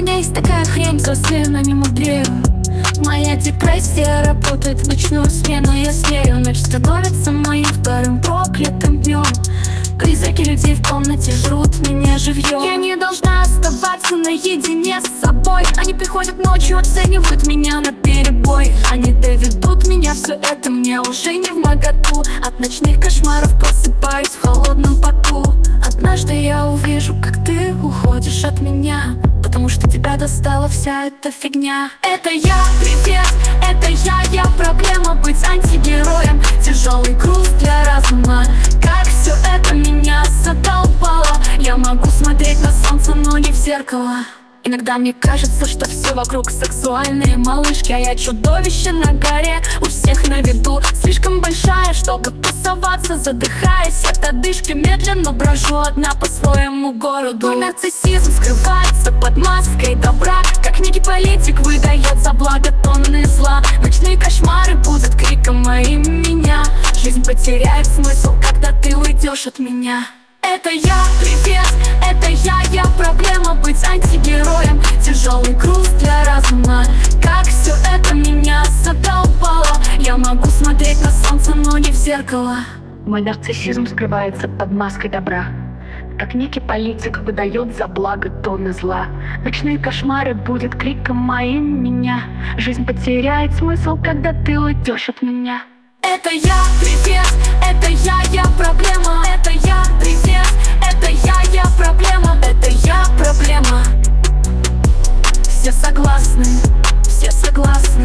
меня есть такая хрень, взрослею, но не мудрею. Моя депрессия работает в ночную смену. Я сверю, ночь становится моим вторым проклятым днем. Призраки людей в комнате жрут меня живьем. Я не должна оставаться наедине с собой. Они приходят ночью, оценивают меня на перебой. Они доведут меня, все это мне уже не вмоготу. От ночных кошмаров просыпаюсь в холодном поту. Однажды я увижу, как ты уходишь от меня, потому что тебя достала вся эта фигня. Это я, привет, это я проблема быть антигероем. Тяжелый груз для разума, как все это меня задолбало. Я могу смотреть на солнце, но не в зеркало. Иногда мне кажется, что все вокруг сексуальные малышки, а я чудовище на горе, у всех на виду. Слишком большая, чтобы тусоваться, задыхаясь от одышки. Медленно брожу одна по своему городу. Мой нарциссизм скрывается под маской добра, как некий политик выдает за благо тонны зла. Ночные кошмары будут криком моим меня. Жизнь потеряет смысл, когда ты уйдешь от меня. Это я, привет, это я проблема быть антигероем. Тяжелый груз для разума, как все это меня задолбало. Я могу смотреть на солнце, но не в зеркало. Мой нарциссизм скрывается под маской добра, как некий политик выдает за благо тонны зла. Ночные кошмары будут криком моим меня. Жизнь потеряет смысл, когда ты уйдешь от меня. Это я, привет, это я проблема. Это я, привет, это я проблема. Это я проблема. Все согласны, все согласны.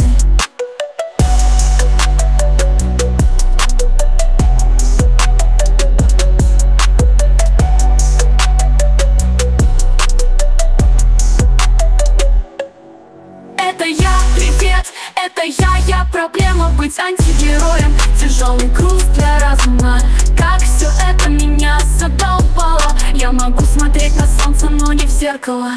Это я, привет, это я проблема быть антигероем. Тяжелый груз для разума, как все это меня задолбало. Я могу смотреть на солнце, но не в зеркало.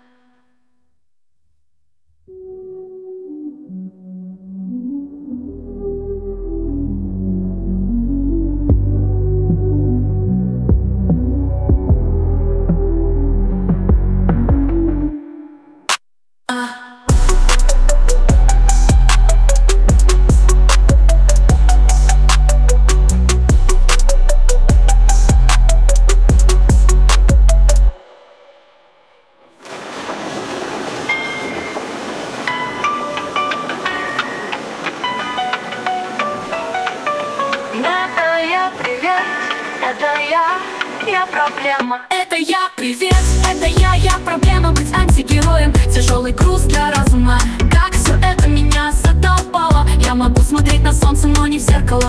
Это я, привет, это я проблема. Это я, привет, это я проблема быть антигероем. Тяжелый груз для разума, как все это меня задолбало. Я могу смотреть на солнце, но не в зеркало.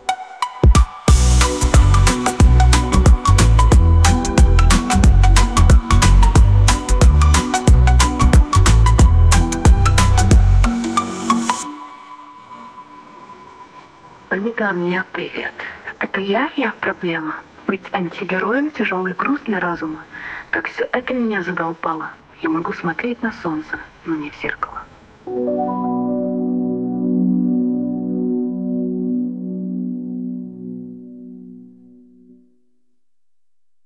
Это мне привет. Это я проблема. Быть антигероем, тяжелый груз для разума. Как все это меня задолбало. Я могу смотреть на солнце, но не в зеркало.